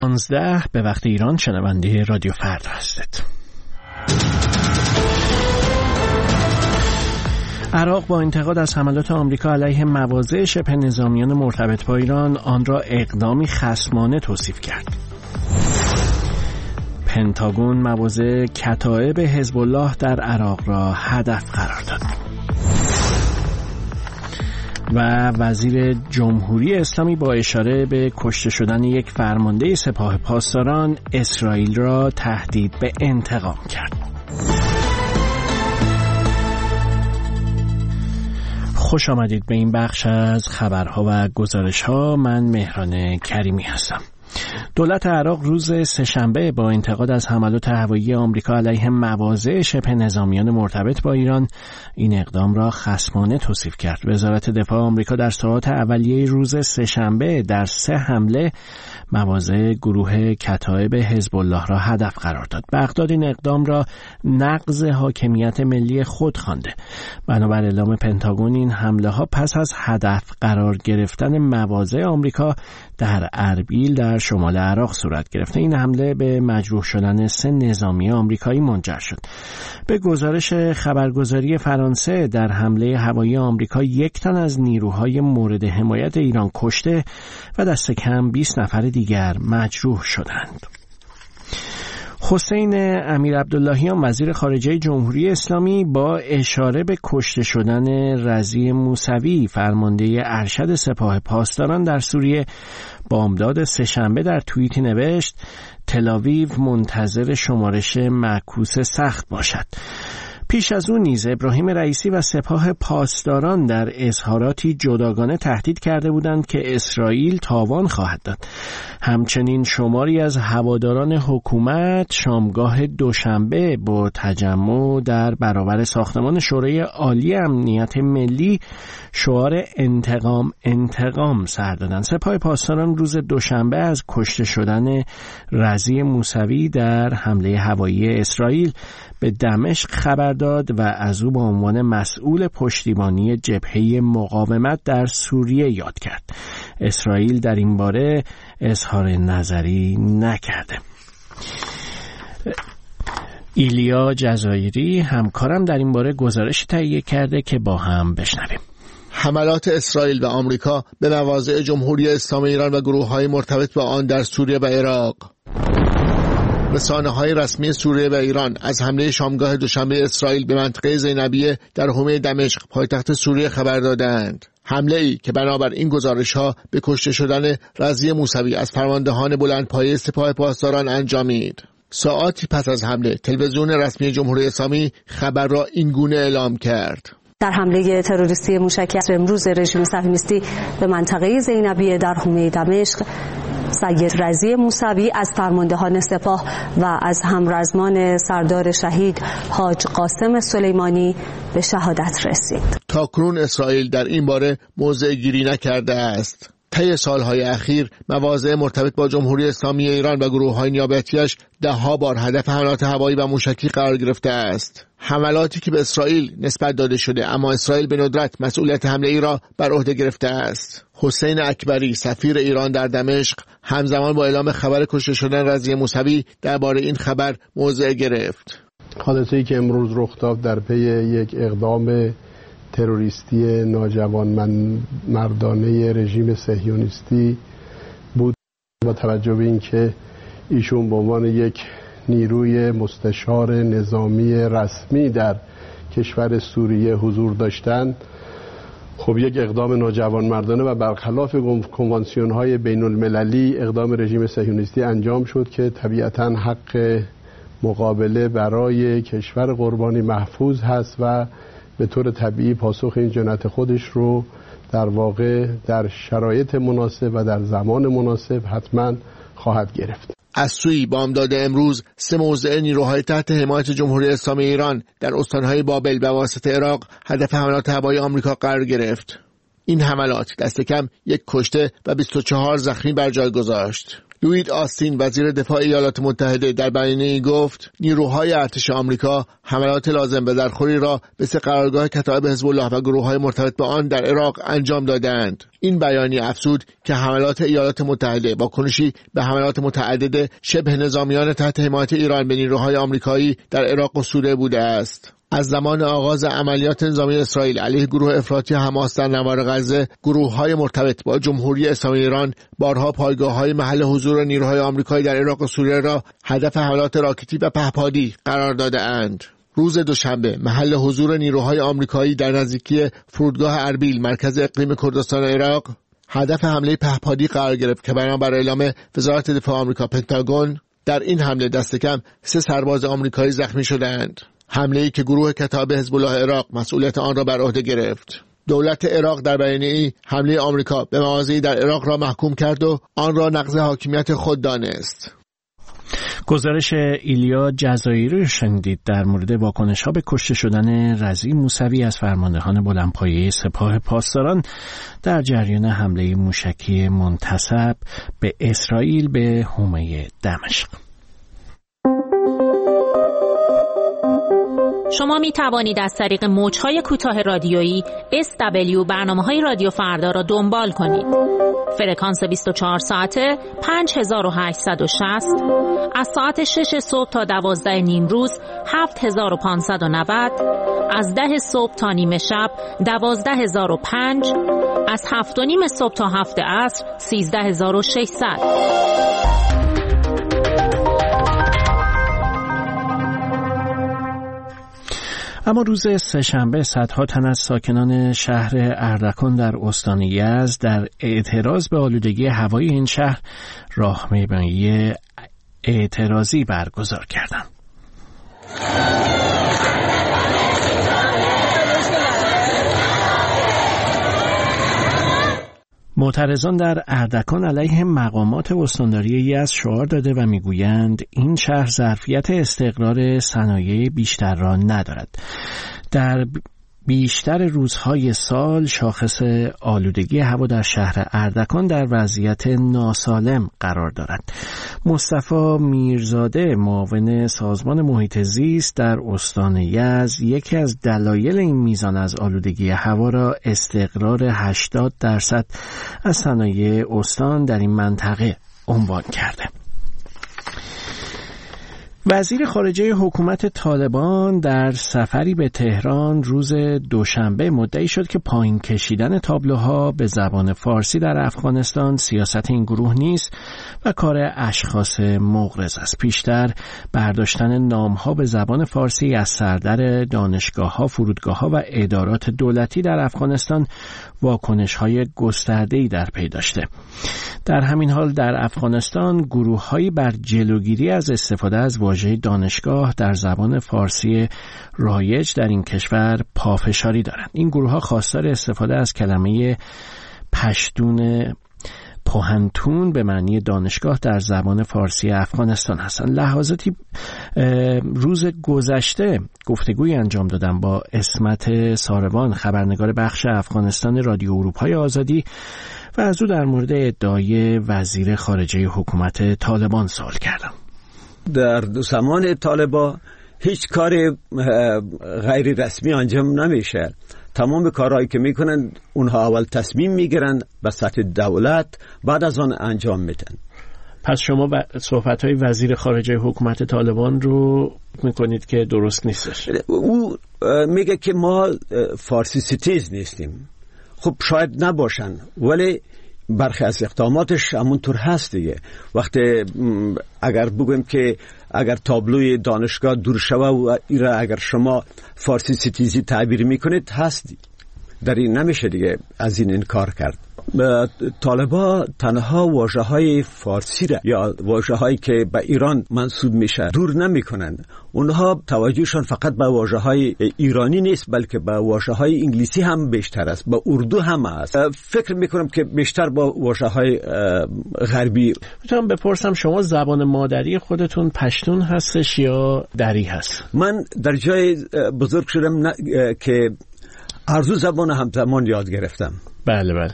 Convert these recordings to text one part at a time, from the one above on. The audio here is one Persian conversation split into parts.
19 به وقت ایران شنونده رادیو فردا هستید. عراق با انتقاد از حملات آمریکا علیه مواضع شبه نظامیان مرتبط با ایران آن را اقدامی خصمانه توصیف کرد. پنتاگون مواضع کتایب حزب الله در عراق را هدف قرار داد. و وزیر جمهوری اسلامی با اشاره به کشته شدن یک فرمانده سپاه پاسداران اسرائیل را تهدید به انتقام کرد. خوش آمدید به این بخش از خبرها و گزارش‌ها. من مهران کریمی هستم. دولت عراق روز سه‌شنبه با انتقاد از حملات هوایی آمریکا علیه مواضع شبه نظامیان مرتبط با ایران این اقدام را خصمانه توصیف کرد. وزارت دفاع آمریکا در ساعات اولیه روز سه‌شنبه در 3 حمله مواضع گروه کتایب حزب الله را هدف قرار داد. بغداد این اقدام را نقض حاکمیت ملی خود خوانده. بنابر اعلام پنتاگون این حمله ها پس از هدف قرار گرفتن مواضع آمریکا در اربیل در شمال عراق صورت گرفته. این حمله به مجروح شدن 3 نظامی آمریکایی منجر شد. به گزارش خبرگزاری فرانسه در حمله هوایی آمریکا 1 تن از نیروهای مورد حمایت ایران کشته و دست کم 20 نفر دیگر مجروح شدند. حسین امیر عبداللهیان وزیر خارجه جمهوری اسلامی با اشاره به کشته شدن رضی موسوی فرمانده ارشد سپاه پاسداران در سوریه بامداد سه‌شنبه در توییتی نوشت تل‌آویو منتظر شمارش معکوس سخت باشد. پیش از اون نیز ابراهیم رئیسی و سپاه پاسداران در اظهاراتی جداگانه تهدید کرده بودند که اسرائیل تاوان خواهد داد. همچنین شماری از هواداران حکومت شامگاه دوشنبه با تجمع در برابر ساختمان شورای عالی امنیت ملی شعار انتقام سر دادند. سپاه پاسداران روز دوشنبه از کشته شدن رضی موسوی در حمله هوایی اسرائیل به دمشق خبر داد و از او به عنوان مسئول پشتیبانی جبهه مقاومت در سوریه یاد کرد. اسرائیل در این باره اظهار نظری نکرده. ایلیا جزایری همکارم در این باره گزارش تهیه کرده که با هم بشنویم. حملات اسرائیل و آمریکا به مواضع جمهوری اسلامی ایران و گروه‌های مرتبط با آن در سوریه و عراق. رسانه‌های رسمی سوریه و ایران از حمله شامگاه دوشنبه اسرائیل به منطقه زینبیه در حومه دمشق پایتخت سوریه خبر دادند. حمله‌ای که بنابر این گزارش‌ها به کشته شدن رضی موسوی از فرماندهان بلندپایه سپاه پاسداران انجامید. ساعاتی پس از حمله تلویزیون رسمی جمهوری اسلامی خبر را این گونه اعلام کرد: در حمله تروریستی موشکی امروز رژیم صهیونیستی به منطقه زینبیه در حومه دمشق، سید رضی موسوی از فرماندهان سپاه و از همرزمان سردار شهید حاج قاسم سلیمانی به شهادت رسید. تاکنون اسرائیل در این باره موضع گیری نکرده است. طی سالهای اخیر مواضع مرتبط با جمهوری اسلامی ایران و گروه‌های نیابتی‌اش ده‌ها بار هدف حملات هوایی و موشکی قرار گرفته است. حملاتی که به اسرائیل نسبت داده شده، اما اسرائیل به ندرت مسئولیت حمله ای را بر عهده گرفته است. حسین اکبری سفیر ایران در دمشق همزمان با اعلام خبر کشته شدن رضی موسوی درباره این خبر موضع گرفت. حادثه‌ای که امروز رخ داد در پی یک اقدام تروریستی ناجوانمردانه رژیم صهیونیستی بود. با توجه به اینکه ایشون به عنوان یک نیروی مستشار نظامی رسمی در کشور سوریه حضور داشتند، خب یک اقدام ناجوانمردانه و برخلاف کنوانسیون‌های بین‌المللی اقدام رژیم صهیونیستی انجام شد که طبیعتاً حق مقابله برای کشور قربانی محفوظ هست و به طور طبیعی پاسخ این جنایت خودش رو در واقع در شرایط مناسب و در زمان مناسب حتما خواهد گرفت. از سوی بامداد امروز 3 موضع نیروهای تحت حمایت جمهوری اسلامی ایران در استانهای بابل و واسط عراق هدف حملات هوایی آمریکا قرار گرفت. این حملات دست کم 1 کشته و 24 زخمی بر جای گذاشت. لوید آستین وزیر دفاع ایالات متحده در بیانیه‌ای گفت نیروهای ارتش آمریکا حملات لازم به درخوری را به سه قرارگاه کتایب حزب الله و گروه‌های مرتبط به آن در عراق انجام دادند. این بیانیه افزود که حملات ایالات متحده واکنشی به حملات متعدد شبه نظامیان تحت حمایت ایران به نیروهای آمریکایی در عراق و سوریه بوده است. از زمان آغاز عملیات نظامی اسرائیل علیه گروه افراطی حماس در نوار غزه، گروه‌های مرتبط با جمهوری اسلامی ایران بارها پایگاه‌های محل حضور نیروهای آمریکایی در عراق و سوریه را هدف حملات راکتی و پهپادی قرار داده‌اند. روز دوشنبه محل حضور نیروهای آمریکایی در نزدیکی فرودگاه اربیل مرکز اقلیم کردستان عراق هدف حمله پهپادی قرار گرفت که بنابر اعلام وزارت دفاع آمریکا پنتاگون در این حمله دست کم 3 سرباز آمریکایی زخمی شدند. حمله‌ای که گروه کتایب حزب الله عراق مسئولیت آن را بر عهده گرفت. دولت عراق در بیانیه‌ای حمله آمریکا به مواضعی در عراق را محکوم کرد و آن را نقض حاکمیت خود دانست. گزارش ایلیا جزایری رو شنیدید در مورد واکنش‌ها به کشته شدن رضی موسوی از فرماندهان بلندپایه سپاه پاسداران در جریان حمله موشکی منتصب به اسرائیل به حومه دمشق. شما می توانید از طریق موج‌های کوتاه رادیویی SW برنامه‌های رادیو فردا را دنبال کنید. فرکانس 24 ساعته 5860 از ساعت 6 صبح تا 12 نیم روز 7590 از 10 صبح تا نیمه شب 12005 از 7 و نیم صبح تا 7 عصر 13600. اما روز سه‌شنبه صدها تن از ساکنان شهر اردکان در استان یزد در اعتراض به آلودگی هوایی این شهر راهپیمایی اعتراضی برگزار کردند. معترضان در اردکان علیه مقامات استانداری یزد شعار داده و میگویند این شهر ظرفیت استقرار صنایع بیشتر را ندارد. در بیشتر روزهای سال شاخص آلودگی هوا در شهر اردکان در وضعیت ناسالم قرار دارد. مصطفی میرزاده معاون سازمان محیط زیست در استان یزد یکی از دلایل این میزان از آلودگی هوا را استقرار 80% از صنایع استان در این منطقه عنوان کرده. وزیر خارجه حکومت طالبان در سفری به تهران روز دوشنبه مدعی شد که پایین کشیدن تابلوها به زبان فارسی در افغانستان سیاست این گروه نیست و کار اشخاص مغرض است. پیشتر برداشتن نامها به زبان فارسی از سردر دانشگاه‌ها، فرودگاه‌ها و ادارات دولتی در افغانستان واکنش‌های گسترده‌ای در پی داشته. در همین حال در افغانستان گروه‌هایی بر جلوگیری از استفاده از واژه دانشگاه در زبان فارسی رایج در این کشور پافشاری دارند. این گروه‌ها خواستار استفاده از کلمه پشتون پوهنتون به معنی دانشگاه در زبان فارسی افغانستان هستند. لحظاتی روز گذشته گفتگوی انجام دادم با اسمت ساروان، خبرنگار بخش افغانستان رادیو اروپای آزادی، و از او در مورد ادعای وزیر خارجه حکومت طالبان سوال کردم. در زمان طالبان هیچ کار غیر رسمی انجام نمیشه. تمام کارهایی که میکنن اونها اول تصمیم میگیرن به سطح دولت، بعد از آن انجام میدن. پس شما صحبت‌های وزیر خارجه حکومت طالبان رو میکنید که درست نیستش؟ او میگه که ما فارسی ستیز نیستیم. خب شاید نباشن، ولی برخی از اقداماتش همونطور هست دیگه. وقتی اگر بگویم که اگر تابلوی دانشگاه دور شوه و ایره اگر شما فارسی ستیزی تعبیر میکنید هست، در این نمیشه دیگه از این انکار کرد. طالبا تنها واژه‌های فارسی را یا واژه‌هایی که به ایران منسوب میشه دور نمیکنن. اونها توجهشون فقط به واژه‌های ایرانی نیست، بلکه به واژه‌های انگلیسی هم بیشتر است، به اردو هم است. فکر میکنم که بیشتر با واژه‌های غربی. میتونم بپرسم شما زبان مادری خودتون پشتون هستش یا دری هست؟ من در جای بزرگ شدم که ارزو زبان همزمان یاد گرفتم. بله بله.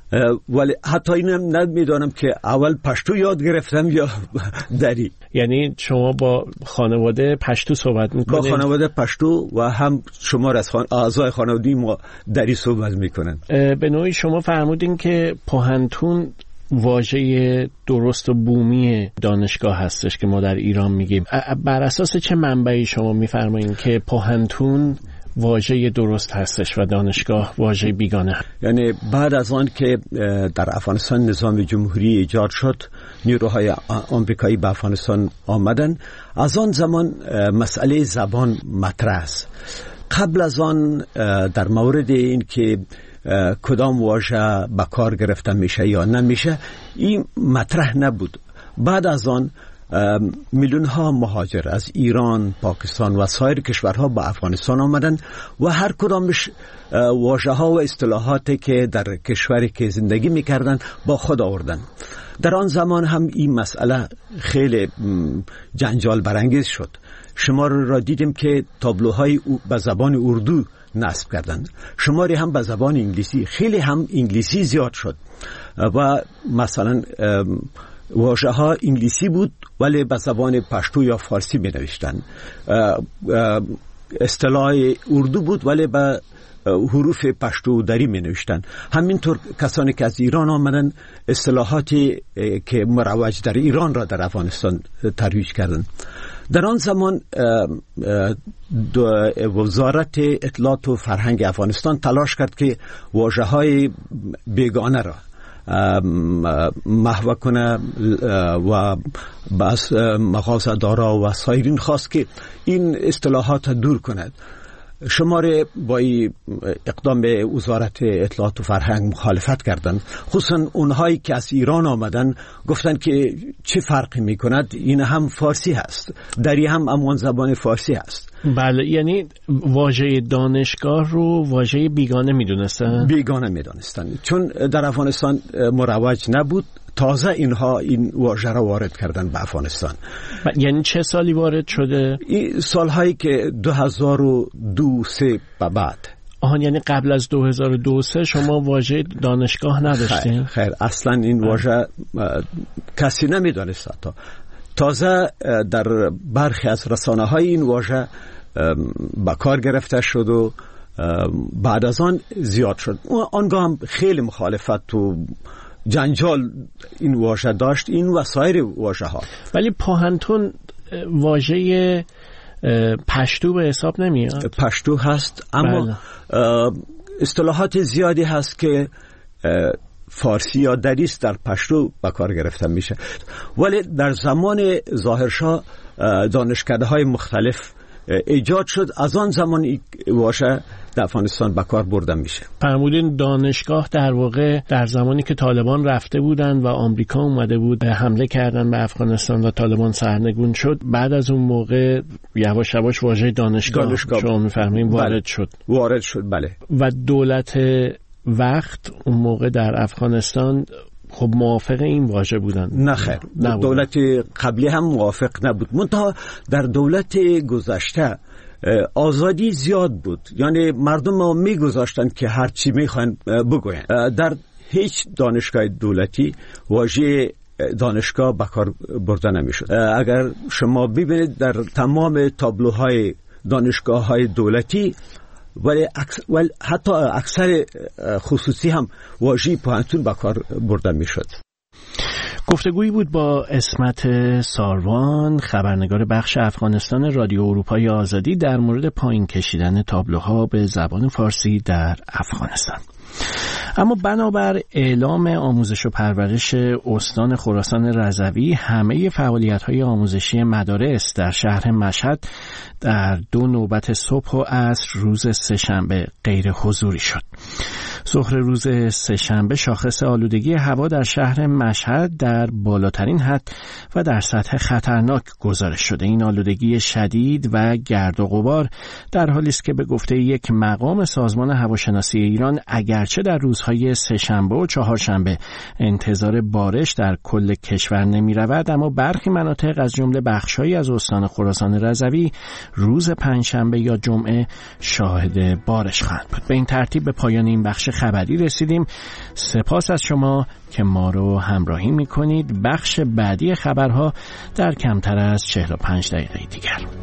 ولی حتی اینم نمیدانم که اول پشتو یاد گرفتم یا دری. یعنی شما با خانواده پشتو صحبت میکنید؟ با خانواده پشتو و هم شمار از اعضای خانواده ما دری صحبت میکنن. به نوعی شما فرمودین که پوهنتون واژه درست و بومی دانشگاه هستش که ما در ایران میگیم. بر اساس چه منبعی شما میفرمایین که پوهنتون واژه درست هستش و دانشگاه واژه بیگانه؟ یعنی بعد از آن که در افغانستان نظام جمهوری ایجاد شد، نیروهای آمریکایی به افغانستان آمدن، از آن زمان مسئله زبان مطرح است. قبل از آن در مورد این که کدام واژه به کار گرفته میشه یا نمیشه این مطرح نبود. بعد از آن میلیون ها مهاجر از ایران، پاکستان و سایر کشورها به افغانستان آمدن و هر کدامش واژه ها و اصطلاحاتی که در کشوری که زندگی میکردن با خود آوردن. در آن زمان هم این مسئله خیلی جنجال برانگیز شد. شمار را دیدیم که تابلوهای به زبان اردو نصب کردند، شماری هم به زبان انگلیسی، خیلی هم انگلیسی زیاد شد و مثلا واژه ها انگلیسی بود ولی به زبان پشتو یا فارسی می نوشتن. اصطلاح اردو بود ولی به حروف پشتو دری می نوشتن. همینطور کسانی که از ایران آمدن اصطلاحاتی که مروج در ایران را در افغانستان ترویج کردند. در آن زمان وزارت اطلاعات و فرهنگ افغانستان تلاش کرد که واژه‌های بیگانه را محو کنه و بس مغازه‌دارا و سایرین خواست که این اصطلاحات دور کند. شماره با اقدام وزارت اطلاعات و فرهنگ مخالفت کردند، خصوصا اونهایی که از ایران آمدن گفتن که چه فرقی میکند، این هم فارسی هست، دری هم امان زبان فارسی هست. بله، یعنی واژه دانشگاه رو واژه بیگانه میدونستن؟ بیگانه میدونستن چون در افغانستان مروج نبود. تازه اینها این واژه را وارد کردن به افغانستان. یعنی چه سالی وارد شده؟ این سالهایی که 2002-3 به بعد. یعنی قبل از 2002-3 شما واژه دانشگاه نداشتین؟ خیر اصلا این واژه کسی نمیدونست. تازه در برخی از رسانه‌های این واژه به کار گرفته شد و بعد از آن زیاد شد. آنگاه هم خیلی مخالفت و جنجال این واژه داشت، این و سایر واژه ها. ولی پوهنتون واژه پشتو به حساب نمیاد؟ پشتو هست اما اصطلاحات زیادی هست که فارسی یا دریست در پشتو به کار گرفته میشه. ولی در زمان ظاهرشاه دانشکده‌های مختلف ایجاد شد، از آن زمان واژه در افغانستان به کار برده میشه. فرمودین دانشگاه در واقع در زمانی که طالبان رفته بودن و آمریکا اومده بود حمله کردن به افغانستان و طالبان سرنگون شد، بعد از اون موقع یواش یواش واژه دانشگاه شما میفرمایید وارد شد. بله. و دولت وقت اون موقع در افغانستان خب موافق این واژه بودن؟ نه خیر، دولت قبلی هم موافق نبود. منتها در دولت گذشته آزادی زیاد بود، یعنی مردم ما میگذاشتن که هر چی میخوان بگوین. در هیچ دانشگاه دولتی واژه دانشگاه به کار برده نمیشد. اگر شما ببینید در تمام تابلوهای دانشگاه‌های دولتی ولی حتی اکثر خصوصی هم واژه پوهنتون به کار برده میشد. گفتگویی بود با اسمت ساروان، خبرنگار بخش افغانستان رادیو اروپای آزادی، در مورد پایین کشیدن تابلوها به زبان فارسی در افغانستان. اما بنابر اعلام آموزش و پرورش استان خراسان رضوی، همه فعالیت‌های آموزشی مدارس در شهر مشهد در 2 نوبت صبح و عصر روز سه‌شنبه غیر حضوری شد. ظهر روز سه‌شنبه شاخص آلودگی هوا در شهر مشهد در بالاترین حد و در سطح خطرناک گزارش شده. این آلودگی شدید و گرد و غبار در حالی است که به گفته یک مقام سازمان هواشناسی ایران، اگرچه در روزهای سه‌شنبه و چهارشنبه انتظار بارش در کل کشور نمی رود، اما برخی مناطق از جمله بخش‌هایی از استان خراسان رضوی روز پنجشنبه یا جمعه شاهد بارش خواهند بود. به این ترتیب به پایان این بخش خبری رسیدیم. سپاس از شما که ما رو همراهی میکنید. بخش بعدی خبرها در کمتر از 45 دقیقه دیگر.